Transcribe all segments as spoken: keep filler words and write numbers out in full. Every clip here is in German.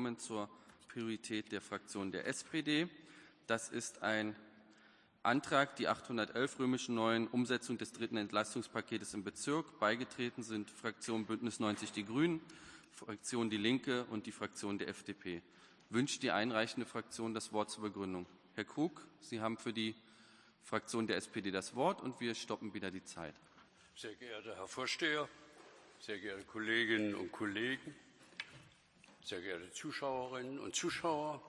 kommen zur Priorität der Fraktion der S P D. Das ist ein Antrag, die achthundertelf römischen neun, Umsetzung des dritten Entlastungspaketes im Bezirk. Beigetreten sind Fraktion Bündnis neunzig Die Grünen, Fraktion Die Linke und die Fraktion der F D P. Wünscht die einreichende Fraktion das Wort zur Begründung? Herr Krug, Sie haben für die Fraktion der S P D das Wort, und wir stoppen wieder die Zeit. Sehr geehrter Herr Vorsteher, sehr geehrte Kolleginnen und Kollegen, sehr geehrte Zuschauerinnen und Zuschauer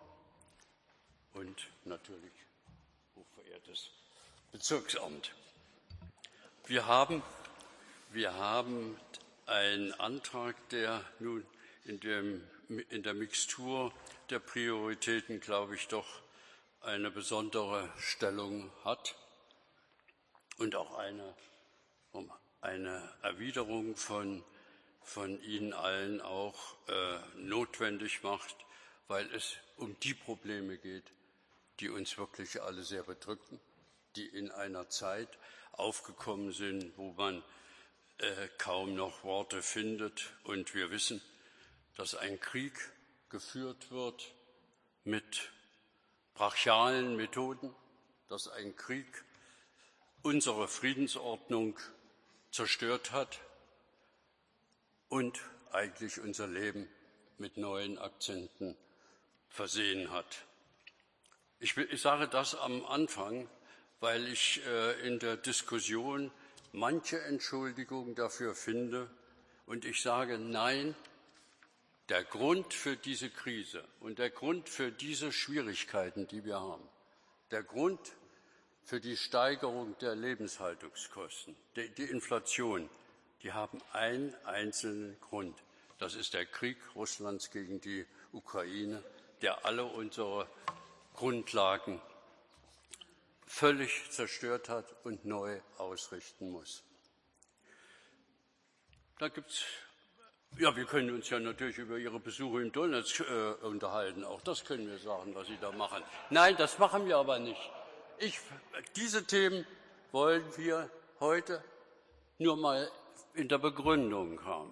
und natürlich hochverehrtes Bezirksamt. Wir haben, wir haben einen Antrag, der nun in, dem, in der Mixtur der Prioritäten, glaube ich, doch eine besondere Stellung hat und auch eine, um eine Erwiderung von, von Ihnen allen auch äh, notwendig macht, weil es um die Probleme geht, die uns wirklich alle sehr bedrücken, die in einer Zeit aufgekommen sind, wo man äh, kaum noch Worte findet. Und wir wissen, dass ein Krieg geführt wird mit brachialen Methoden, dass ein Krieg unsere Friedensordnung zerstört hat und eigentlich unser Leben mit neuen Akzenten versehen hat. Ich, ich sage das am Anfang, weil ich äh, in der Diskussion manche Entschuldigung dafür finde, und ich sage nein, der Grund für diese Krise und der Grund für diese Schwierigkeiten, die wir haben, der Grund für die Steigerung der Lebenshaltungskosten, die, die Inflation, die haben einen einzelnen Grund. Das ist der Krieg Russlands gegen die Ukraine, der alle unsere Grundlagen völlig zerstört hat und neu ausrichten muss. Da gibt's Ja, wir können uns ja natürlich über Ihre Besuche in Donetsk äh, unterhalten. Auch das können wir sagen, was Sie da machen. Nein, das machen wir aber nicht. Ich, diese Themen wollen wir heute nur mal in der Begründung haben.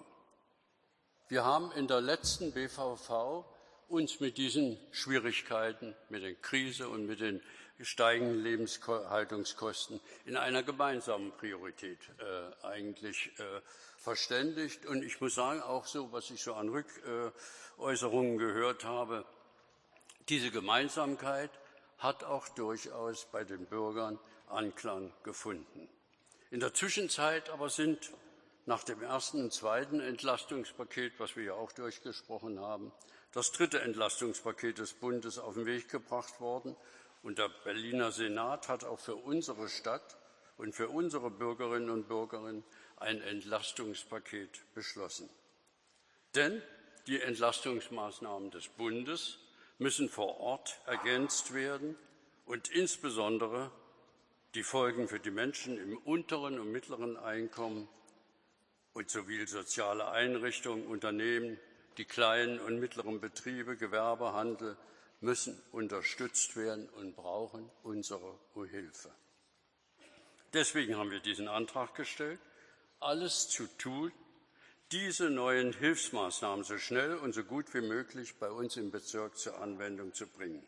Wir haben in der letzten B V V uns mit diesen Schwierigkeiten, mit der Krise und mit den steigenden Lebenshaltungskosten in einer gemeinsamen Priorität äh, eigentlich äh, verständigt. Und ich muss sagen, auch so, was ich so an Rückäußerungen gehört habe, diese Gemeinsamkeit hat auch durchaus bei den Bürgern Anklang gefunden. In der Zwischenzeit aber sind nach dem ersten und zweiten Entlastungspaket, was wir ja auch durchgesprochen haben, das dritte Entlastungspaket des Bundes auf den Weg gebracht worden. Und der Berliner Senat hat auch für unsere Stadt und für unsere Bürgerinnen und Bürger ein Entlastungspaket beschlossen. Denn die Entlastungsmaßnahmen des Bundes müssen vor Ort ergänzt werden und insbesondere die Folgen für die Menschen im unteren und mittleren Einkommen und sowie soziale Einrichtungen, Unternehmen, die kleinen und mittleren Betriebe, Gewerbe, Handel müssen unterstützt werden und brauchen unsere Hilfe. Deswegen haben wir diesen Antrag gestellt, alles zu tun, diese neuen Hilfsmaßnahmen so schnell und so gut wie möglich bei uns im Bezirk zur Anwendung zu bringen.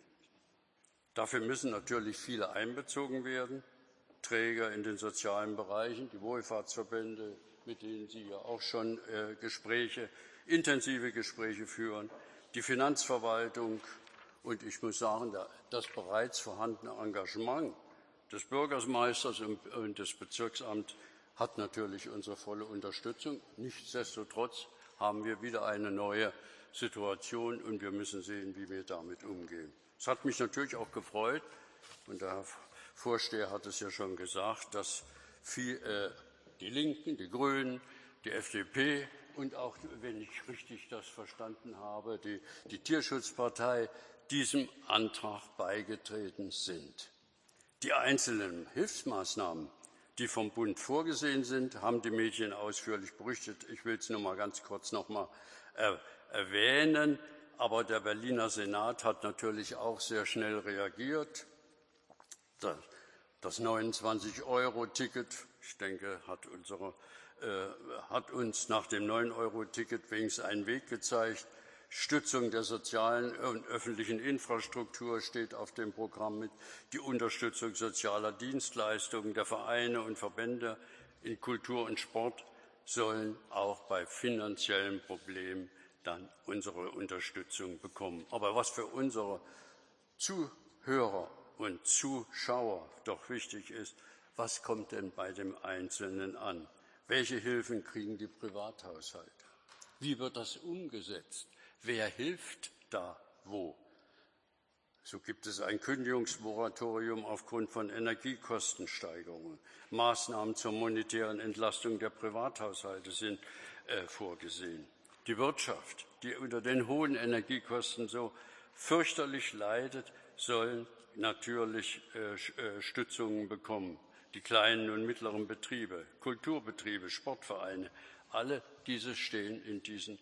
Dafür müssen natürlich viele einbezogen werden, Träger in den sozialen Bereichen, die Wohlfahrtsverbände, mit denen Sie ja auch schon äh, Gespräche, intensive Gespräche führen, die Finanzverwaltung und ich muss sagen, das bereits vorhandene Engagement des Bürgermeisters und des Bezirksamts hat natürlich unsere volle Unterstützung. Nichtsdestotrotz haben wir wieder eine neue Situation und wir müssen sehen, wie wir damit umgehen. Es hat mich natürlich auch gefreut, und der Herr Vorsteher hat es ja schon gesagt, dass viel, äh, die Linken, die Grünen, die F D P und auch, wenn ich richtig das verstanden habe, die, die Tierschutzpartei diesem Antrag beigetreten sind. Die einzelnen Hilfsmaßnahmen, die vom Bund vorgesehen sind, haben die Medien ausführlich berichtet. Ich will es nur mal ganz kurz noch mal erwähnen. Aber der Berliner Senat hat natürlich auch sehr schnell reagiert. Das neunundzwanzig Euro Ticket, ich denke, hat, unsere, äh, hat uns nach dem neun Euro Ticket wenigstens einen Weg gezeigt, Stützung der sozialen und öffentlichen Infrastruktur steht auf dem Programm mit, die Unterstützung sozialer Dienstleistungen der Vereine und Verbände in Kultur und Sport sollen auch bei finanziellen Problemen dann unsere Unterstützung bekommen. Aber was für unsere Zuhörer und Zuschauer doch wichtig ist, was kommt denn bei dem Einzelnen an? Welche Hilfen kriegen die Privathaushalte? Wie wird das umgesetzt? Wer hilft da wo? So gibt es ein Kündigungsmoratorium aufgrund von Energiekostensteigerungen. Maßnahmen zur monetären Entlastung der Privathaushalte sind äh, vorgesehen. Die Wirtschaft, die unter den hohen Energiekosten so fürchterlich leidet, soll natürlich äh, äh, Stützungen bekommen. Die kleinen und mittleren Betriebe, Kulturbetriebe, Sportvereine, alle diese stehen in diesem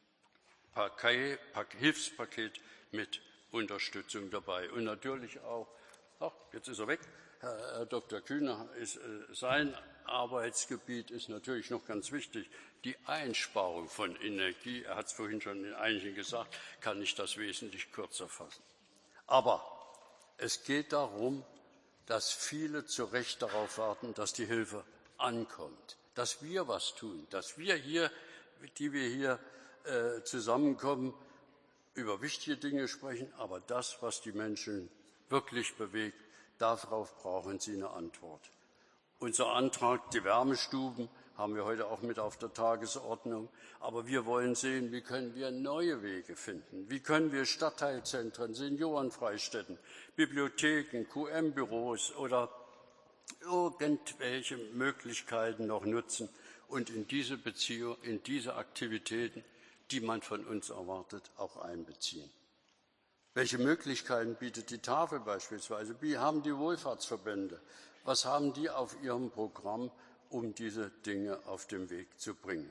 Paket, Hilfspaket mit Unterstützung dabei. Und natürlich auch, ach, jetzt ist er weg, Herr Doktor Kühne, ist, äh, sein Arbeitsgebiet ist natürlich noch ganz wichtig, die Einsparung von Energie. Er hat es vorhin schon in einigen gesagt, kann ich das wesentlich kürzer fassen. Aber es geht darum, dass viele zu Recht darauf warten, dass die Hilfe ankommt, dass wir was tun, dass wir hier, die wir hier äh, zusammenkommen, über wichtige Dinge sprechen, aber das, was die Menschen wirklich bewegt, darauf brauchen sie eine Antwort. Unser Antrag, die Wärmestuben, haben wir heute auch mit auf der Tagesordnung. Aber wir wollen sehen, wie können wir neue Wege finden? Wie können wir Stadtteilzentren, Seniorenfreistätten, Bibliotheken, Q M-Büros oder irgendwelche Möglichkeiten noch nutzen und in diese Beziehung, in diese Aktivitäten, die man von uns erwartet, auch einbeziehen. Welche Möglichkeiten bietet die Tafel beispielsweise? Wie haben die Wohlfahrtsverbände? Was haben die auf ihrem Programm, um diese Dinge auf den Weg zu bringen?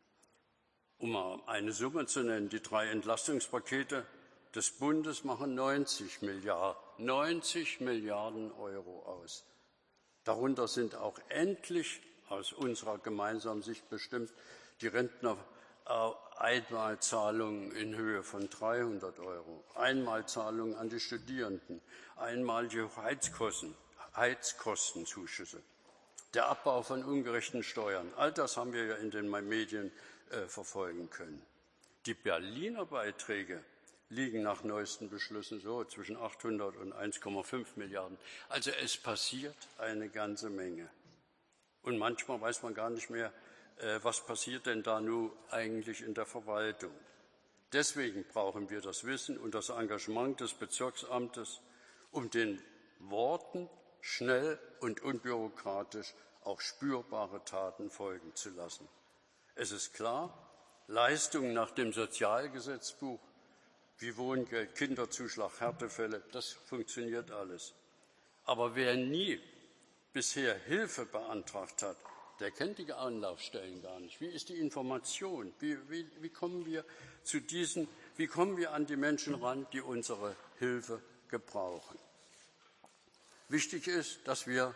Um mal eine Summe zu nennen, die drei Entlastungspakete des Bundes machen neunzig Milliarden, neunzig Milliarden Euro aus. Darunter sind auch endlich aus unserer gemeinsamen Sicht bestimmt die Rentner Einmalzahlungen in Höhe von dreihundert Euro, Einmalzahlungen an die Studierenden, einmalige Heizkosten, Heizkostenzuschüsse, der Abbau von ungerechten Steuern. All das haben wir ja in den Medien äh, verfolgen können. Die Berliner Beiträge liegen nach neuesten Beschlüssen so zwischen achthundert und eins Komma fünf Milliarden. Also es passiert eine ganze Menge. Und manchmal weiß man gar nicht mehr, was passiert denn da nun eigentlich in der Verwaltung? Deswegen brauchen wir das Wissen und das Engagement des Bezirksamtes, um den Worten schnell und unbürokratisch auch spürbare Taten folgen zu lassen. Es ist klar, Leistungen nach dem Sozialgesetzbuch wie Wohngeld, Kinderzuschlag, Härtefälle, das funktioniert alles. Aber wer nie bisher Hilfe beantragt hat, der kennt die Anlaufstellen gar nicht. Wie ist die Information? Wie, wie, wie, kommen wir zu diesen, wie kommen wir an die Menschen ran, die unsere Hilfe gebrauchen? Wichtig ist, dass wir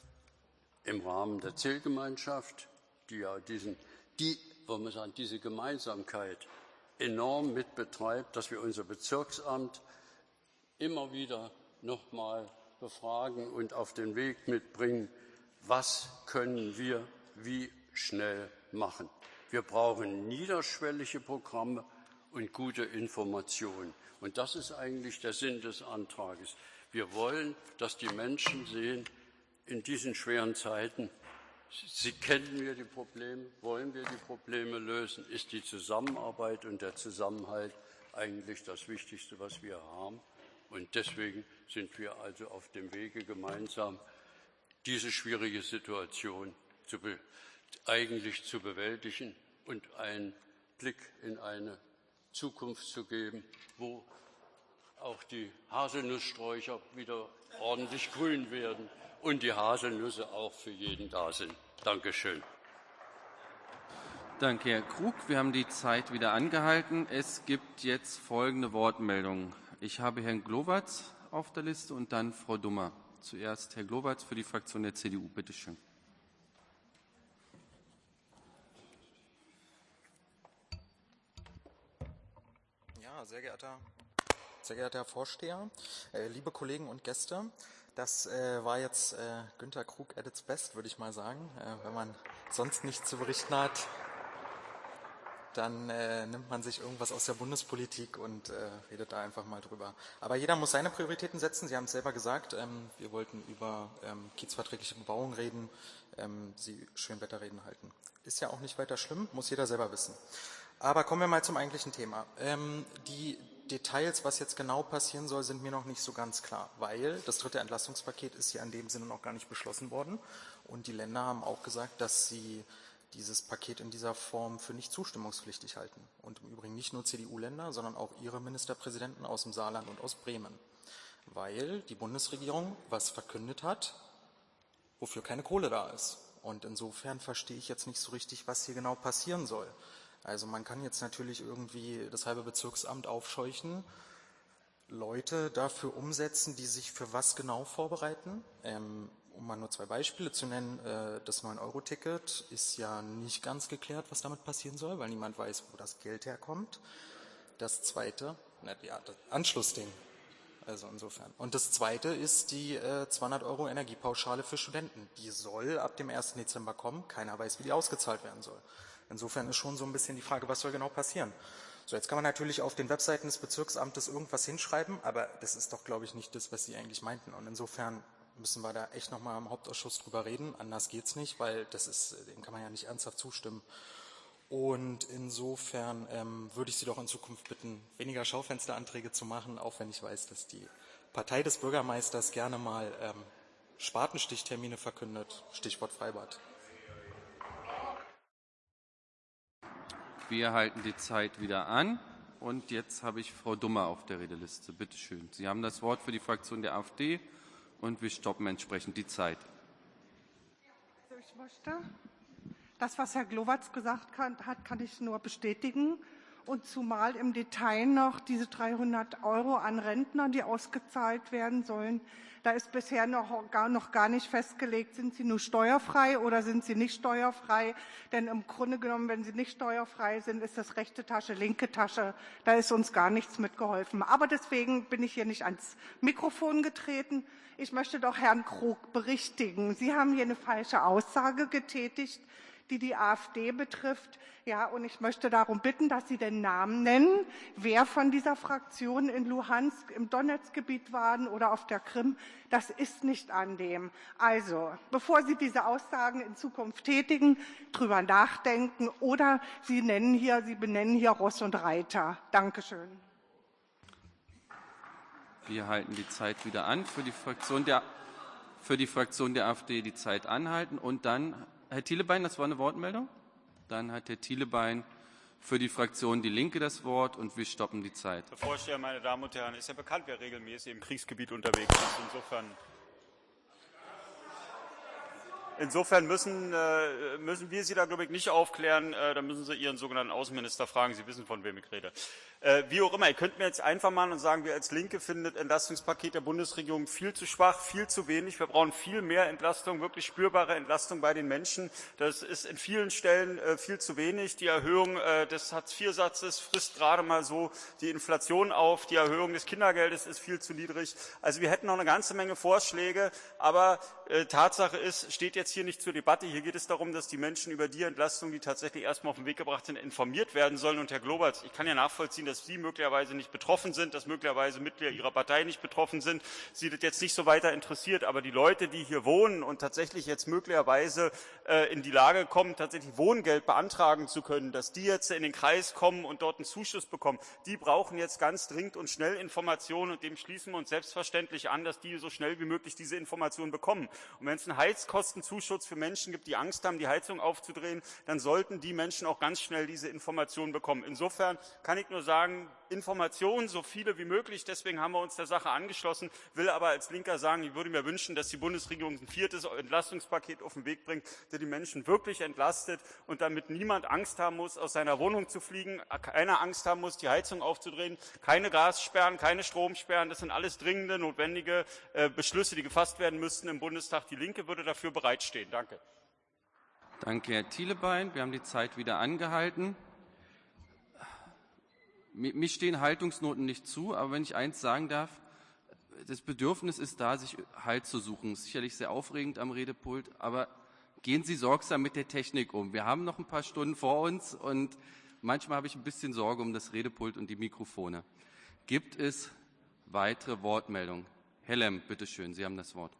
im Rahmen der Zielgemeinschaft, die ja diesen, die, wollen wir sagen, diese Gemeinsamkeit enorm mit betreibt, dass wir unser Bezirksamt immer wieder noch mal befragen und auf den Weg mitbringen, was können wir wie schnell machen. Wir brauchen niederschwellige Programme und gute Informationen. Und das ist eigentlich der Sinn des Antrages. Wir wollen, dass die Menschen sehen, in diesen schweren Zeiten, sie kennen wir die Probleme, wollen wir die Probleme lösen, ist die Zusammenarbeit und der Zusammenhalt eigentlich das Wichtigste, was wir haben. Und deswegen sind wir also auf dem Wege gemeinsam, diese schwierige Situation zu be- eigentlich zu bewältigen und einen Blick in eine Zukunft zu geben, wo auch die Haselnusssträucher wieder ordentlich grün werden und die Haselnüsse auch für jeden da sind. Dankeschön. Danke, Herr Krug. Wir haben die Zeit wieder angehalten. Es gibt jetzt folgende Wortmeldungen. Ich habe Herrn Glowacz auf der Liste und dann Frau Dummer. Zuerst Herr Glowacz für die Fraktion der C D U. Bitte schön. Ja, sehr geehrter, sehr geehrter Herr Vorsteher, äh, liebe Kollegen und Gäste, das äh, war jetzt äh, Günter Krug at its best, würde ich mal sagen. Äh, wenn man sonst nichts zu berichten hat, dann äh, nimmt man sich irgendwas aus der Bundespolitik und äh, redet da einfach mal drüber. Aber jeder muss seine Prioritäten setzen. Sie haben es selber gesagt, ähm, wir wollten über ähm, kiezverträgliche Bebauung reden, ähm, Sie Schönwetterreden halten. Ist ja auch nicht weiter schlimm, muss jeder selber wissen. Aber kommen wir mal zum eigentlichen Thema. Ähm, die Details, was jetzt genau passieren soll, sind mir noch nicht so ganz klar, weil das dritte Entlastungspaket ist ja in dem Sinne noch gar nicht beschlossen worden und die Länder haben auch gesagt, dass sie dieses Paket in dieser Form für nicht zustimmungspflichtig halten. Und im Übrigen nicht nur C D U-Länder, sondern auch ihre Ministerpräsidenten aus dem Saarland und aus Bremen, weil die Bundesregierung was verkündet hat, wofür keine Kohle da ist. Und insofern verstehe ich jetzt nicht so richtig, was hier genau passieren soll. Also man kann jetzt natürlich irgendwie das halbe Bezirksamt aufscheuchen, Leute dafür umsetzen, die sich für was genau vorbereiten. Ähm, um mal nur zwei Beispiele zu nennen, äh, das neun Euro Ticket ist ja nicht ganz geklärt, was damit passieren soll, weil niemand weiß, wo das Geld herkommt. Das zweite, na, ja, das Anschlussding. Also insofern. Und das zweite ist die äh, zweihundert Euro Energiepauschale für Studenten. Die soll ab dem ersten Dezember kommen. Keiner weiß, wie die ausgezahlt werden soll. Insofern ist schon so ein bisschen die Frage, was soll genau passieren. So, jetzt kann man natürlich auf den Webseiten des Bezirksamtes irgendwas hinschreiben, aber das ist doch, glaube ich, nicht das, was Sie eigentlich meinten. Und insofern müssen wir da echt nochmal im Hauptausschuss drüber reden. Anders geht's nicht, weil das ist, dem kann man ja nicht ernsthaft zustimmen. Und insofern ähm, würde ich Sie doch in Zukunft bitten, weniger Schaufensteranträge zu machen, auch wenn ich weiß, dass die Partei des Bürgermeisters gerne mal ähm, Spatenstichtermine verkündet. Stichwort Freibad. Wir halten die Zeit wieder an. Und jetzt habe ich Frau Dummer auf der Redeliste. Bitte schön. Sie haben das Wort für die Fraktion der AfD und wir stoppen entsprechend die Zeit. Also ich möchte, das, was Herr Glowacz gesagt hat, kann ich nur bestätigen. Und zumal im Detail noch diese dreihundert Euro an Rentner, die ausgezahlt werden sollen. Da ist bisher noch gar, noch gar nicht festgelegt, sind sie nur steuerfrei oder sind sie nicht steuerfrei. Denn im Grunde genommen, wenn sie nicht steuerfrei sind, ist das rechte Tasche, linke Tasche. Da ist uns gar nichts mitgeholfen. Aber deswegen bin ich hier nicht ans Mikrofon getreten. Ich möchte doch Herrn Krug berichtigen. Sie haben hier eine falsche Aussage getätigt, die die AfD betrifft. Ja, und ich möchte darum bitten, dass Sie den Namen nennen, wer von dieser Fraktion in Luhansk, im Donetsk-Gebiet waren oder auf der Krim. Das ist nicht an dem. Also, bevor Sie diese Aussagen in Zukunft tätigen, drüber nachdenken oder Sie nennen hier, Sie benennen hier Ross und Reiter. Dankeschön. Wir halten die Zeit wieder an. Für die Fraktion der, für die Fraktion der AfD die Zeit anhalten und dann Herr Thielebein, das war eine Wortmeldung? Dann hat Herr Thielebein für die Fraktion Die Linke das Wort und wir stoppen die Zeit. Herr Vorsteher, meine Damen und Herren, ist ja bekannt, wer regelmäßig im Kriegsgebiet unterwegs ist. Insofern, insofern müssen, äh, müssen wir Sie da, glaube ich, nicht aufklären. Äh, da müssen Sie Ihren sogenannten Außenminister fragen. Sie wissen, von wem ich rede. Äh, wie auch immer, ihr könnt mir jetzt einfach machen und sagen, wir als Linke finden das Entlastungspaket der Bundesregierung viel zu schwach, viel zu wenig. Wir brauchen viel mehr Entlastung, wirklich spürbare Entlastung bei den Menschen. Das ist in vielen Stellen äh, viel zu wenig. Die Erhöhung äh, des Hartz-vier-Satzes frisst gerade mal so die Inflation auf. Die Erhöhung des Kindergeldes ist viel zu niedrig. Also wir hätten noch eine ganze Menge Vorschläge, aber äh, Tatsache ist, steht jetzt hier nicht zur Debatte. Hier geht es darum, dass die Menschen über die Entlastung, die tatsächlich erstmal auf den Weg gebracht sind, informiert werden sollen. Und Herr Glowacz, ich kann ja nachvollziehen, dass Sie möglicherweise nicht betroffen sind, dass möglicherweise Mitglieder Ihrer Partei nicht betroffen sind, Sie das jetzt nicht so weiter interessiert. Aber die Leute, die hier wohnen und tatsächlich jetzt möglicherweise äh, in die Lage kommen, tatsächlich Wohngeld beantragen zu können, dass die jetzt in den Kreis kommen und dort einen Zuschuss bekommen, die brauchen jetzt ganz dringend und schnell Informationen und dem schließen wir uns selbstverständlich an, dass die so schnell wie möglich diese Informationen bekommen. Und wenn es einen Heizkostenzuschuss für Menschen gibt, die Angst haben, die Heizung aufzudrehen, dann sollten die Menschen auch ganz schnell diese Informationen bekommen. Insofern kann ich nur sagen, Informationen, so viele wie möglich. Deswegen haben wir uns der Sache angeschlossen, will aber als Linker sagen, ich würde mir wünschen, dass die Bundesregierung ein viertes Entlastungspaket auf den Weg bringt, der die Menschen wirklich entlastet und damit niemand Angst haben muss, aus seiner Wohnung zu fliegen, keiner Angst haben muss, die Heizung aufzudrehen, keine Gassperren, keine Stromsperren. Das sind alles dringende, notwendige äh, Beschlüsse, die gefasst werden müssten im Bundestag. Die Linke würde dafür bereitstehen. Danke. Danke, Herr Thielebein. Wir haben die Zeit wieder angehalten. Mir stehen Haltungsnoten nicht zu, aber wenn ich eins sagen darf, das Bedürfnis ist da, sich Halt zu suchen. Ist sicherlich sehr aufregend am Redepult, aber gehen Sie sorgsam mit der Technik um. Wir haben noch ein paar Stunden vor uns und manchmal habe ich ein bisschen Sorge um das Redepult und die Mikrofone. Gibt es weitere Wortmeldungen? Herr Lemm, bitteschön, Sie haben das Wort.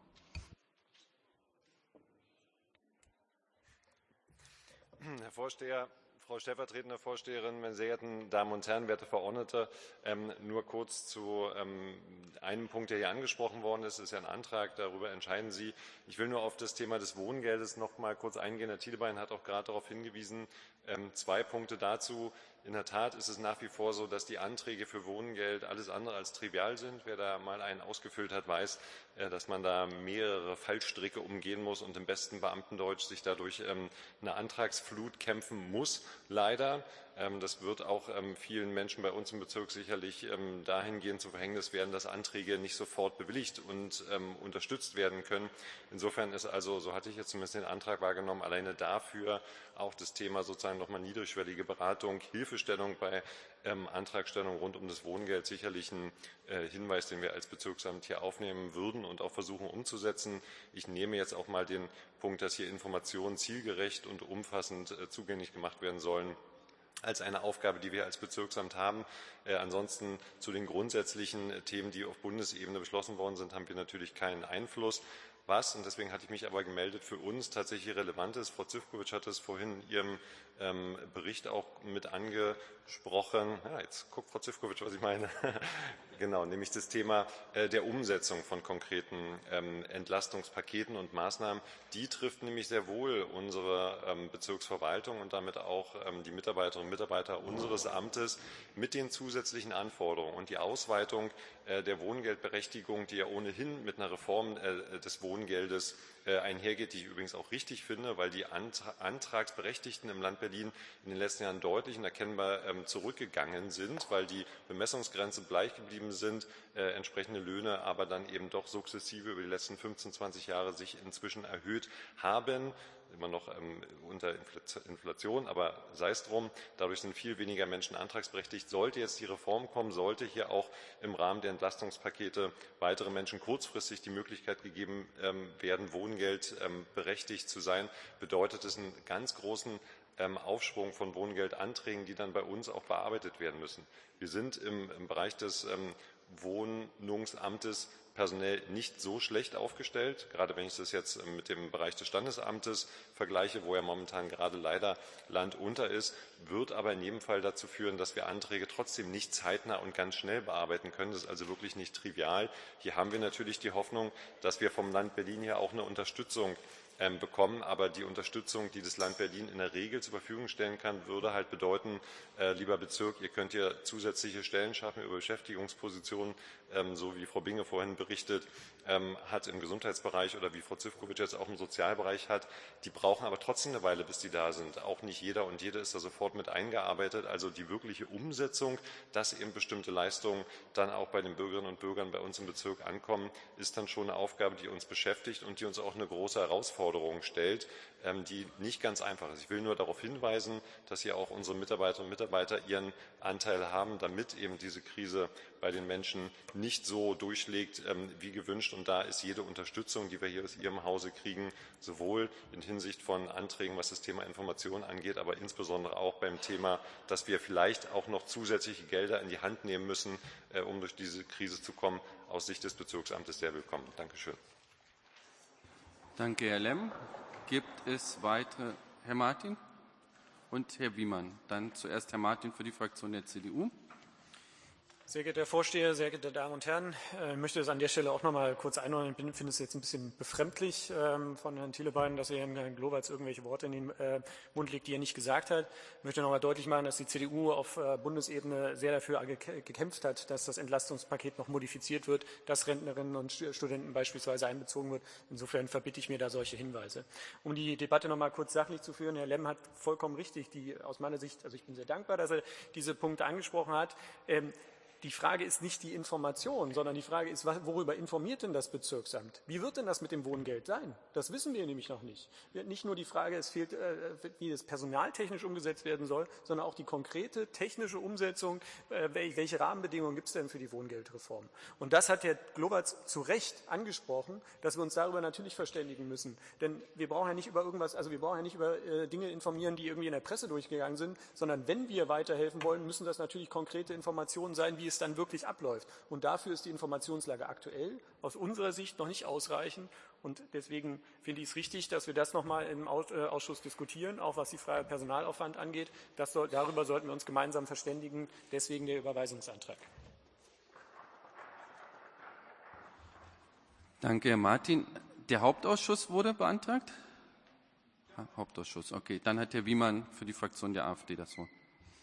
Herr Vorsteher, Frau stellvertretende Vorsteherin, meine sehr geehrten Damen und Herren, werte Verordnete, ähm, nur kurz zu ähm, einem Punkt, der hier angesprochen worden ist. Das ist ja ein Antrag, darüber entscheiden Sie. Ich will nur auf das Thema des Wohngeldes noch mal kurz eingehen. Herr Thielebein hat auch gerade darauf hingewiesen. Ähm, zwei Punkte dazu. In der Tat ist es nach wie vor so, dass die Anträge für Wohngeld alles andere als trivial sind. Wer da mal einen ausgefüllt hat, weiß, äh, dass man da mehrere Fallstricke umgehen muss und im besten Beamtendeutsch sich dadurch ähm, eine Antragsflut kämpfen muss, leider. Ähm, das wird auch ähm, vielen Menschen bei uns im Bezirk sicherlich ähm, dahingehend zu Verhängnis werden, dass Anträge nicht sofort bewilligt und ähm, unterstützt werden können. Insofern ist also, so hatte ich jetzt zumindest den Antrag wahrgenommen, alleine dafür auch das Thema sozusagen nochmal niedrigschwellige Beratung, Hilfestellung bei ähm, Antragstellung rund um das Wohngeld sicherlich ein äh, Hinweis, den wir als Bezirksamt hier aufnehmen würden und auch versuchen umzusetzen. Ich nehme jetzt auch mal den Punkt, dass hier Informationen zielgerecht und umfassend äh, zugänglich gemacht werden sollen, als eine Aufgabe, die wir als Bezirksamt haben. Äh, ansonsten zu den grundsätzlichen äh, Themen, die auf Bundesebene beschlossen worden sind, haben wir natürlich keinen Einfluss. Was, und deswegen hatte ich mich aber gemeldet, für uns tatsächlich relevant ist. Frau Zivkovic hat es vorhin in ihrem ähm, Bericht auch mit angesprochen. Ja, jetzt guckt Frau Zivkovic, was ich meine. Genau, nämlich das Thema äh, der Umsetzung von konkreten ähm, Entlastungspaketen und Maßnahmen. Die trifft nämlich sehr wohl unsere ähm, Bezirksverwaltung und damit auch ähm, die Mitarbeiterinnen und Mitarbeiter unseres Amtes mit den zusätzlichen Anforderungen und die Ausweitung äh, der Wohngeldberechtigung, die ja ohnehin mit einer Reform äh, des Wohngeldes äh, einhergeht, die ich übrigens auch richtig finde, weil die Antra- Antragsberechtigten im Land Berlin in den letzten Jahren deutlich und erkennbar ähm, zurückgegangen sind, weil die Bemessungsgrenze gleich geblieben sind, äh, entsprechende Löhne aber dann eben doch sukzessive über die letzten fünfzehn, zwanzig Jahre sich inzwischen erhöht haben. Immer noch ähm, unter Inflation, aber sei es drum. Dadurch sind viel weniger Menschen antragsberechtigt. Sollte jetzt die Reform kommen, sollte hier auch im Rahmen der Entlastungspakete weitere Menschen kurzfristig die Möglichkeit gegeben ähm, werden, Wohngeld ähm, berechtigt zu sein, bedeutet es einen ganz großen ähm, Aufschwung von Wohngeldanträgen, die dann bei uns auch bearbeitet werden müssen. Wir sind im, im Bereich des ähm, Wohnungsamtes personell nicht so schlecht aufgestellt, gerade wenn ich das jetzt mit dem Bereich des Standesamtes vergleiche, wo ja momentan gerade leider Land unter ist, wird aber in jedem Fall dazu führen, dass wir Anträge trotzdem nicht zeitnah und ganz schnell bearbeiten können. Das ist also wirklich nicht trivial. Hier haben wir natürlich die Hoffnung, dass wir vom Land Berlin hier auch eine Unterstützung bekommen. Aber die Unterstützung, die das Land Berlin in der Regel zur Verfügung stellen kann, würde halt bedeuten, äh, lieber Bezirk, ihr könnt hier zusätzliche Stellen schaffen über Beschäftigungspositionen, ähm, so wie Frau Binge vorhin berichtet ähm, hat im Gesundheitsbereich oder wie Frau Zivkovic jetzt auch im Sozialbereich hat. Die brauchen aber trotzdem eine Weile, bis die da sind. Auch nicht jeder und jede ist da sofort mit eingearbeitet. Also die wirkliche Umsetzung, dass eben bestimmte Leistungen dann auch bei den Bürgerinnen und Bürgern bei uns im Bezirk ankommen, ist dann schon eine Aufgabe, die uns beschäftigt und die uns auch eine große Herausforderung stellt, die nicht ganz einfach ist. Ich will nur darauf hinweisen, dass hier auch unsere Mitarbeiterinnen und Mitarbeiter ihren Anteil haben, damit eben diese Krise bei den Menschen nicht so durchschlägt wie gewünscht. Und da ist jede Unterstützung, die wir hier aus Ihrem Hause kriegen, sowohl in Hinsicht von Anträgen, was das Thema Information angeht, aber insbesondere auch beim Thema, dass wir vielleicht auch noch zusätzliche Gelder in die Hand nehmen müssen, um durch diese Krise zu kommen, aus Sicht des Bezirksamtes sehr willkommen. Dankeschön. Danke, Herr Lemm. Gibt es weitere? Herr Martin und Herr Wiemann. Dann zuerst Herr Martin für die Fraktion der C D U. Sehr geehrter Herr Vorsteher, sehr geehrte Damen und Herren, ich möchte das an der Stelle auch noch mal kurz einordnen. Ich finde es jetzt ein bisschen befremdlich von Herrn Thielebein, dass er Herrn Glowacz irgendwelche Worte in den Mund legt, die er nicht gesagt hat. Ich möchte noch mal deutlich machen, dass die C D U auf Bundesebene sehr dafür gekämpft hat, dass das Entlastungspaket noch modifiziert wird, dass Rentnerinnen und Studenten beispielsweise einbezogen wird. Insofern verbitte ich mir da solche Hinweise. Um die Debatte noch mal kurz sachlich zu führen, Herr Lemm hat vollkommen richtig, die aus meiner Sicht, also ich bin sehr dankbar, dass er diese Punkte angesprochen hat. die Frage ist nicht die Information, sondern die Frage ist, worüber informiert denn das Bezirksamt? Wie wird denn das mit dem Wohngeld sein? Das wissen wir nämlich noch nicht. Nicht nur die Frage, es fehlt, wie das personaltechnisch umgesetzt werden soll, sondern auch die konkrete technische Umsetzung, welche Rahmenbedingungen gibt es denn für die Wohngeldreform? Und das hat Herr Glowacz zu Recht angesprochen, dass wir uns darüber natürlich verständigen müssen. Denn wir brauchen ja nicht über irgendwas, also wir brauchen ja nicht über äh, Dinge informieren, die irgendwie in der Presse durchgegangen sind, sondern wenn wir weiterhelfen wollen, müssen das natürlich konkrete Informationen sein, wie es dann wirklich abläuft. Und dafür ist die Informationslage aktuell aus unserer Sicht noch nicht ausreichend. Und deswegen finde ich es richtig, dass wir das nochmal im Ausschuss diskutieren, auch was die freie Personalaufwand angeht. Das soll, darüber sollten wir uns gemeinsam verständigen. Deswegen der Überweisungsantrag. Danke, Herr Martin. Der Hauptausschuss wurde beantragt? Ah, Hauptausschuss, okay. Dann hat Herr Wiemann für die Fraktion der AfD das Wort.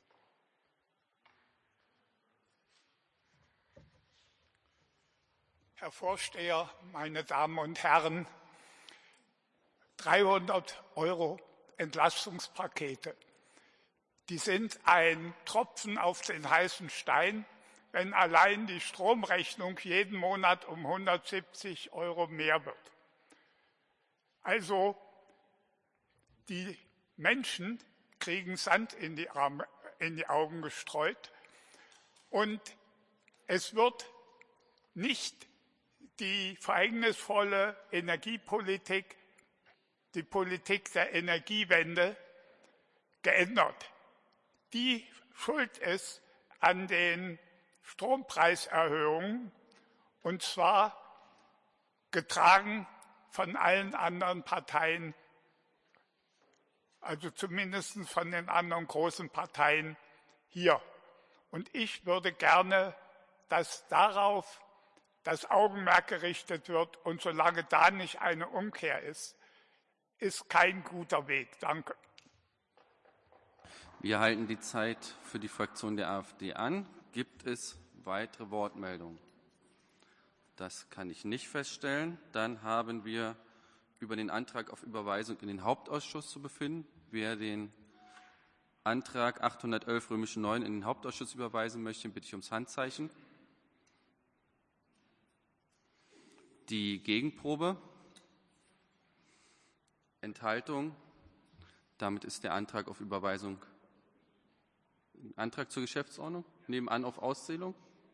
Herr Vorsteher, meine Damen und Herren, dreihundert Euro Entlastungspakete, die sind ein Tropfen auf den heißen Stein, wenn allein die Stromrechnung jeden Monat um hundertsiebzig Euro mehr wird. Also die Menschen kriegen Sand in die, Arme, in die Augen gestreut und es wird nicht die verhängnisvolle Energiepolitik, die Politik der Energiewende geändert. Die schuld ist an den Strompreiserhöhungen, und zwar getragen von allen anderen Parteien, also zumindest von den anderen großen Parteien hier. Und ich würde gerne, dass darauf das Augenmerk gerichtet wird, und solange da nicht eine Umkehr ist, ist kein guter Weg. Danke. Wir halten die Zeit für die Fraktion der AfD an. Gibt es weitere Wortmeldungen? Das kann ich nicht feststellen. Dann haben wir über den Antrag auf Überweisung in den Hauptausschuss zu befinden. Wer den Antrag achthundertelf römische neun in den Hauptausschuss überweisen möchte, bitte ich ums Handzeichen. Die Gegenprobe. Enthaltung. Damit ist der Antrag auf Überweisung Antrag zur Geschäftsordnung. Nebenan auf Auszählung.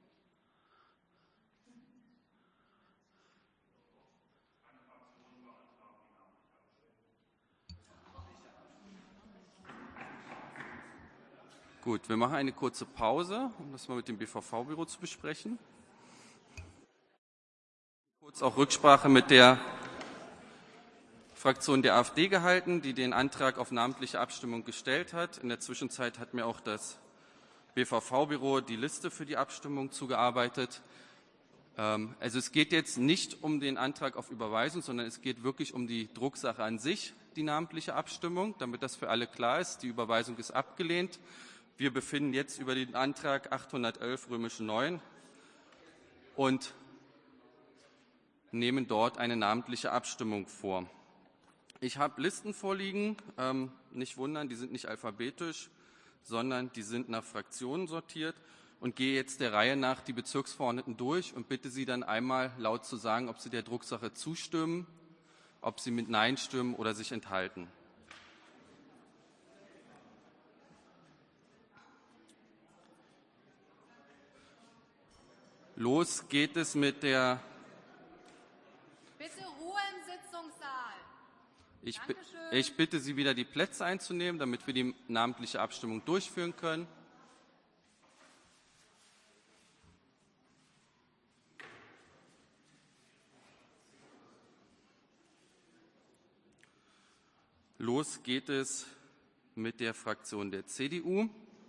Gut, wir machen eine kurze Pause, um das mal mit dem B V V-Büro zu besprechen. Kurz auch Rücksprache mit der Fraktion der AfD gehalten, die den Antrag auf namentliche Abstimmung gestellt hat. In der Zwischenzeit hat mir auch das B V V-Büro die Liste für die Abstimmung zugearbeitet. Also es geht jetzt nicht um den Antrag auf Überweisung, sondern es geht wirklich um die Drucksache an sich, die namentliche Abstimmung, damit das für alle klar ist. Die Überweisung ist abgelehnt. Wir befinden jetzt über den Antrag achthundertelf römische neun und nehmen dort eine namentliche Abstimmung vor. Ich habe Listen vorliegen, ähm, nicht wundern, die sind nicht alphabetisch, sondern die sind nach Fraktionen sortiert und gehe jetzt der Reihe nach die Bezirksverordneten durch und bitte Sie dann einmal laut zu sagen, ob Sie der Drucksache zustimmen, ob Sie mit Nein stimmen oder sich enthalten. Los geht es mit der... Bitte Ruhe im Sitzungssaal. Ich, ich bitte Sie wieder, die Plätze einzunehmen, damit wir die namentliche Abstimmung durchführen können. Los geht es mit der Fraktion der C D U.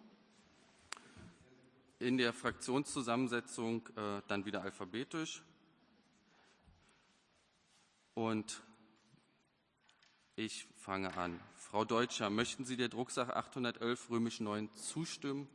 In der Fraktionszusammensetzung äh, dann wieder alphabetisch. Und ich fange an. Frau Deutscher, möchten Sie der Drucksache achthundertelf römisch neun zustimmen?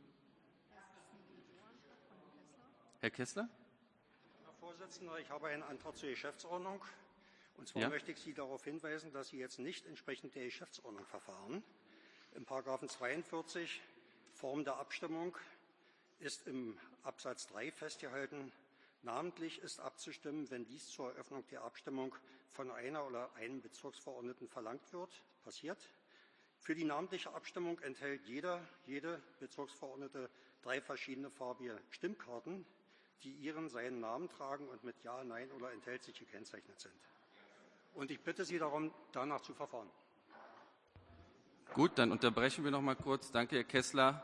Herr Kessler? Herr Vorsitzender, ich habe einen Antrag zur Geschäftsordnung. Und zwar Ja? möchte ich Sie darauf hinweisen, dass Sie jetzt nicht entsprechend der Geschäftsordnung verfahren. Im Paragraphen zweiundvierzig Form der Abstimmung ist im Absatz drei festgehalten. Namentlich ist abzustimmen, wenn dies zur Eröffnung der Abstimmung von einer oder einem Bezirksverordneten verlangt wird, passiert. Für die namentliche Abstimmung enthält jeder, jede Bezirksverordnete drei verschiedene farbige Stimmkarten, die ihren seinen Namen tragen und mit Ja, Nein oder enthält sich gekennzeichnet sind. Und ich bitte Sie darum, danach zu verfahren. Gut, dann unterbrechen wir noch mal kurz. Danke, Herr Kessler.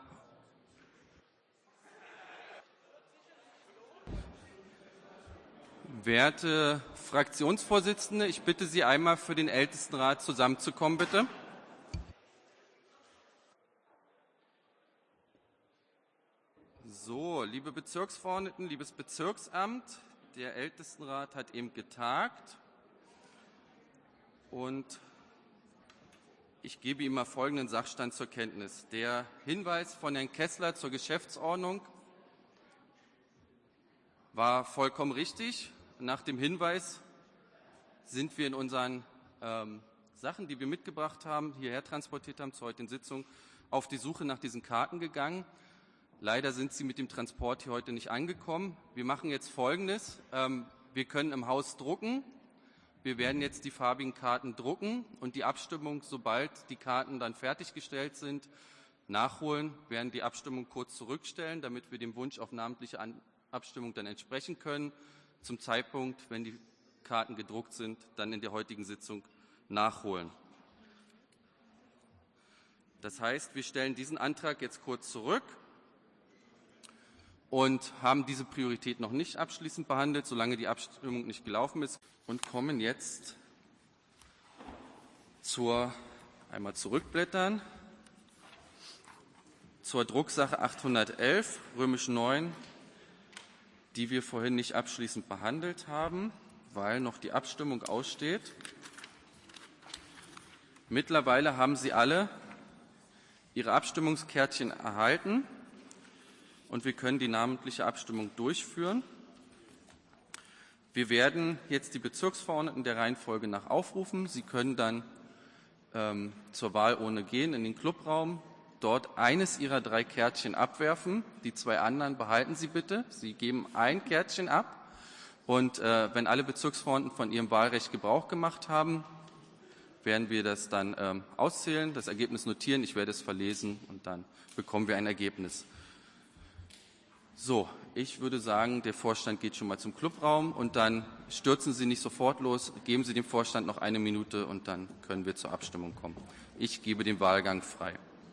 Werte Fraktionsvorsitzende, ich bitte Sie einmal für den Ältestenrat zusammenzukommen, bitte. So, liebe Bezirksverordneten, liebes Bezirksamt, der Ältestenrat hat eben getagt und ich gebe Ihnen mal folgenden Sachstand zur Kenntnis. Der Hinweis von Herrn Kessler zur Geschäftsordnung war vollkommen richtig. Nach dem Hinweis sind wir in unseren ähm, Sachen, die wir mitgebracht haben, hierher transportiert haben zur heutigen Sitzung, auf die Suche nach diesen Karten gegangen. Leider sind sie mit dem Transport hier heute nicht angekommen. Wir machen jetzt Folgendes. Ähm, wir können im Haus drucken. Wir werden jetzt die farbigen Karten drucken und die Abstimmung, sobald die Karten dann fertiggestellt sind, nachholen. Wir werden die Abstimmung kurz zurückstellen, damit wir dem Wunsch auf namentliche An- Abstimmung dann entsprechen können. Zum Zeitpunkt, wenn die Karten gedruckt sind, dann in der heutigen Sitzung nachholen. Das heißt, wir stellen diesen Antrag jetzt kurz zurück und haben diese Priorität noch nicht abschließend behandelt, solange die Abstimmung nicht gelaufen ist, und kommen jetzt zur, einmal zurückblättern, zur Drucksache achthundertelf, römisch neun, die wir vorhin nicht abschließend behandelt haben, weil noch die Abstimmung aussteht. Mittlerweile haben Sie alle Ihre Abstimmungskärtchen erhalten und wir können die namentliche Abstimmung durchführen. Wir werden jetzt die Bezirksverordneten der Reihenfolge nach aufrufen. Sie können dann ähm, zur Wahl ohne gehen in den Clubraum, dort eines Ihrer drei Kärtchen abwerfen. Die zwei anderen behalten Sie bitte. Sie geben ein Kärtchen ab. Und äh, wenn alle Bezirksverordneten von ihrem Wahlrecht Gebrauch gemacht haben, werden wir das dann ähm, auszählen, das Ergebnis notieren. Ich werde es verlesen und dann bekommen wir ein Ergebnis. So, ich würde sagen, der Vorstand geht schon mal zum Clubraum und dann stürzen Sie nicht sofort los, geben Sie dem Vorstand noch eine Minute und dann können wir zur Abstimmung kommen. Ich gebe den Wahlgang frei.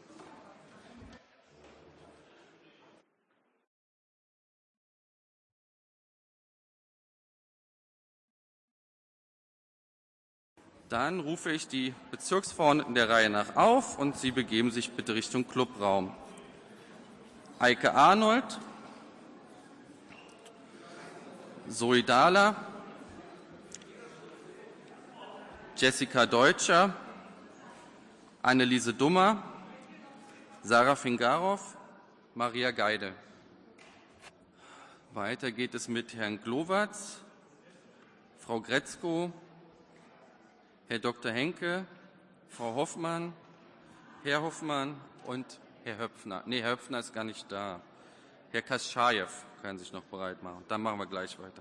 Dann rufe ich die Bezirksverordneten der Reihe nach auf und Sie begeben sich bitte Richtung Clubraum. Eike Arnold, Zoe Dahler, Jessica Deutscher, Anneliese Dummer, Sarah Fingarov, Maria Geide. Weiter geht es mit Herrn Glowacz, Frau Gretzko, Herr Doktor Henke, Frau Hoffmann, Herr Hoffmann und Herr Höpfner. Nee, Herr Höpfner ist gar nicht da. Herr Kaschajew kann sich noch bereit machen. Dann machen wir gleich weiter.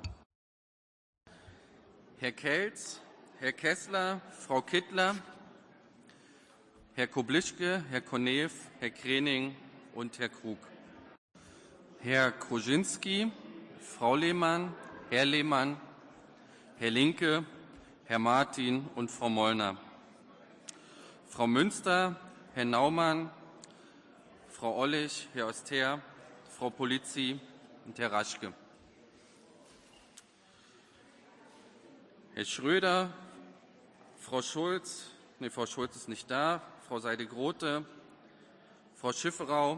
Herr Kelz, Herr Kessler, Frau Kittler, Herr Koblischke, Herr Konev, Herr Krening und Herr Krug. Herr Kruschinski, Frau Lehmann, Herr Lehmann, Herr Linke, Herr Martin und Frau Mollner. Frau Münster, Herr Naumann, Frau Ollich, Herr Oster, Frau Polizzi und Herr Raschke. Herr Schröder, Frau Schulz, nee, Frau Schulz ist nicht da, Frau Seide-Grote, Frau Schifferau,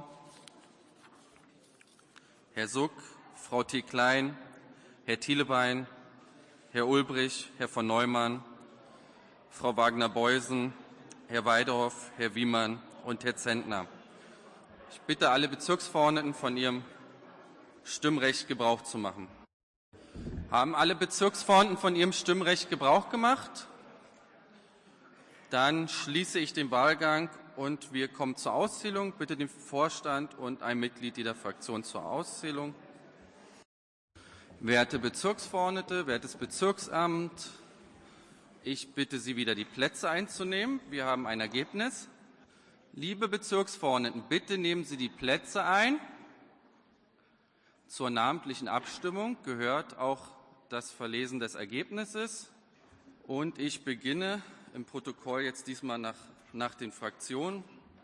Herr Suck, Frau T. Klein, Herr Thielebein, Herr Ulbrich, Herr von Neumann, Frau Wagner-Beusen, Herr Weidorf, Herr Wiemann und Herr Zentner. Ich bitte alle Bezirksverordneten, von ihrem Stimmrecht Gebrauch zu machen. Haben alle Bezirksverordneten von ihrem Stimmrecht Gebrauch gemacht? Dann schließe ich den Wahlgang und wir kommen zur Auszählung. Bitte den Vorstand und ein Mitglied jeder Fraktion zur Auszählung. Werte Bezirksverordnete, wertes Bezirksamt, ich bitte Sie wieder, die Plätze einzunehmen. Wir haben ein Ergebnis. Liebe Bezirksverordneten, bitte nehmen Sie die Plätze ein. Zur namentlichen Abstimmung gehört auch das Verlesen des Ergebnisses. Und ich beginne im Protokoll jetzt diesmal nach, nach den Fraktionen.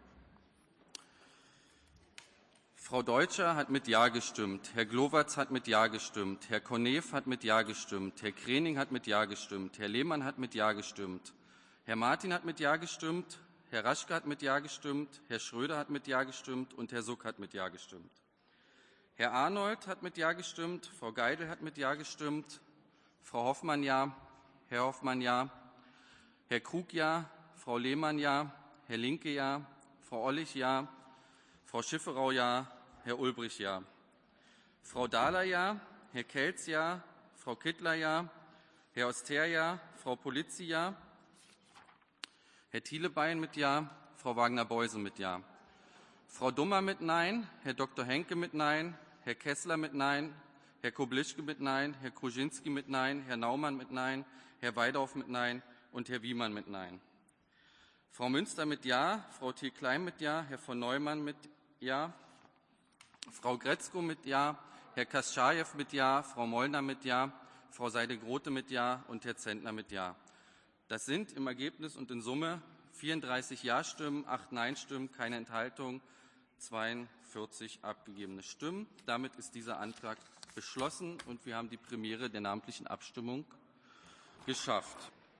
Frau Deutscher hat mit Ja gestimmt, Herr Glowacz hat mit Ja gestimmt, Herr Corneef hat mit Ja gestimmt, Herr Krening hat mit Ja gestimmt, Herr Lehmann hat mit Ja gestimmt, Herr Martin hat mit Ja gestimmt, Herr Raschke hat mit Ja gestimmt, Herr Schröder hat mit Ja gestimmt und Herr Suck hat mit Ja gestimmt. Herr Arnold hat mit Ja gestimmt, Frau Geidel hat mit Ja gestimmt, Frau Hoffmann Ja, Herr Hoffmann Ja, Herr Krug Ja, Frau Lehmann Ja, Herr Linke Ja, Frau Ollich Ja, Frau Schifferau Ja, Herr Ulbrich Ja. Frau Dahler Ja, Herr Kelz Ja, Frau Kittler Ja, Herr Oster Ja, Frau Polizzi Ja, Herr Thielebein mit Ja, Frau Wagner-Beuse mit Ja. Frau Dummer mit Nein, Herr Doktor Henke mit Nein, Herr Kessler mit Nein, Herr Koblischke mit Nein, Herr Kruschinski mit Nein, Herr Naumann mit Nein, Herr Weidorf mit Nein und Herr Wiemann mit Nein. Frau Münster mit Ja, Frau Thiel-Klein mit Ja, Herr von Neumann mit Ja, Frau Gretzko mit Ja, Herr Kaschajew mit Ja, Frau Mollner mit Ja, Frau Seide-Grote mit Ja und Herr Zentner mit Ja. Das sind im Ergebnis und in Summe vierunddreißig Ja-Stimmen, acht Nein-Stimmen, keine Enthaltung, zweiundvierzig abgegebene Stimmen. Damit ist dieser Antrag beschlossen und wir haben die Premiere der namentlichen Abstimmung geschafft.